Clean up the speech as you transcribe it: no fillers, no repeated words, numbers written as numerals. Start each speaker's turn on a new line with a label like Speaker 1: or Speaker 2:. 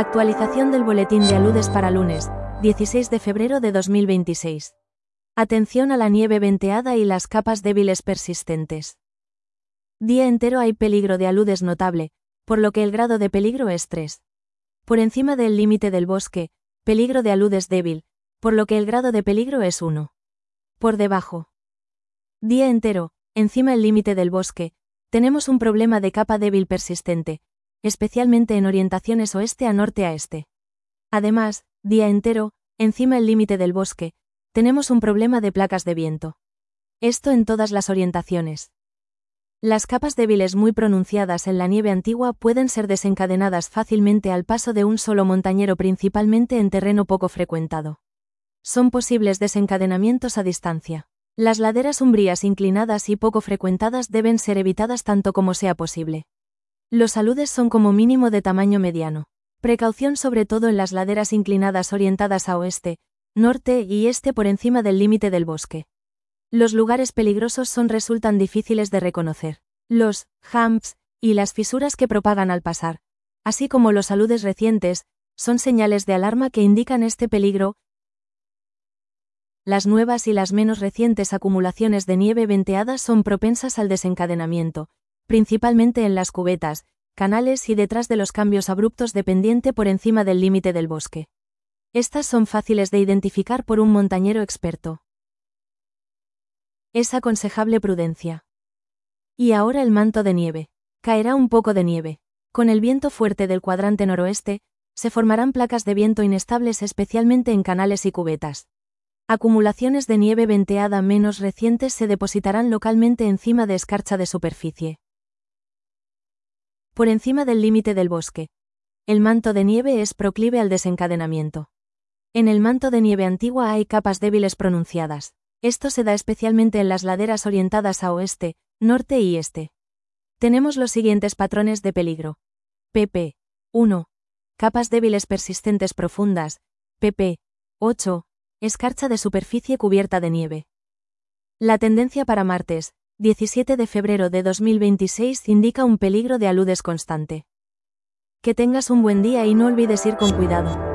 Speaker 1: Actualización del boletín de aludes para lunes, 16 de febrero de 2026. Atención a la nieve venteada y las capas débiles persistentes. Día entero hay peligro de aludes notable, por lo que el grado de peligro es 3. Por encima del límite del bosque, peligro de aludes débil, por lo que el grado de peligro es 1. Por debajo. Día entero, encima el límite del bosque, tenemos un problema de capa débil persistente, especialmente en orientaciones oeste a norte a este. Además, día entero, encima el límite del bosque, tenemos un problema de placas de viento. Esto en todas las orientaciones. Las capas débiles muy pronunciadas en la nieve antigua pueden ser desencadenadas fácilmente al paso de un solo montañero, principalmente en terreno poco frecuentado. Son posibles desencadenamientos a distancia. Las laderas umbrías inclinadas y poco frecuentadas deben ser evitadas tanto como sea posible. Los aludes son como mínimo de tamaño mediano. Precaución sobre todo en las laderas inclinadas orientadas a oeste, norte y este por encima del límite del bosque. Los lugares peligrosos resultan difíciles de reconocer. Los humps y las fisuras que propagan al pasar, así como los aludes recientes, son señales de alarma que indican este peligro. Las nuevas y las menos recientes acumulaciones de nieve venteada son propensas al desencadenamiento, principalmente en las cubetas, canales y detrás de los cambios abruptos de pendiente por encima del límite del bosque. Estas son fáciles de identificar por un montañero experto. Es aconsejable prudencia. Y ahora el manto de nieve. Caerá un poco de nieve. Con el viento fuerte del cuadrante noroeste, se formarán placas de viento inestables especialmente en canales y cubetas. Acumulaciones de nieve venteada menos recientes se depositarán localmente encima de escarcha de superficie. Por encima del límite del bosque. El manto de nieve es proclive al desencadenamiento. En el manto de nieve antigua hay capas débiles pronunciadas. Esto se da especialmente en las laderas orientadas a oeste, norte y este. Tenemos los siguientes patrones de peligro. pp. 1. Capas débiles persistentes profundas. pp. 8. Escarcha de superficie cubierta de nieve. La tendencia para martes, 17 de febrero de 2026 indica un peligro de aludes constante. Que tengas un buen día y no olvides ir con cuidado.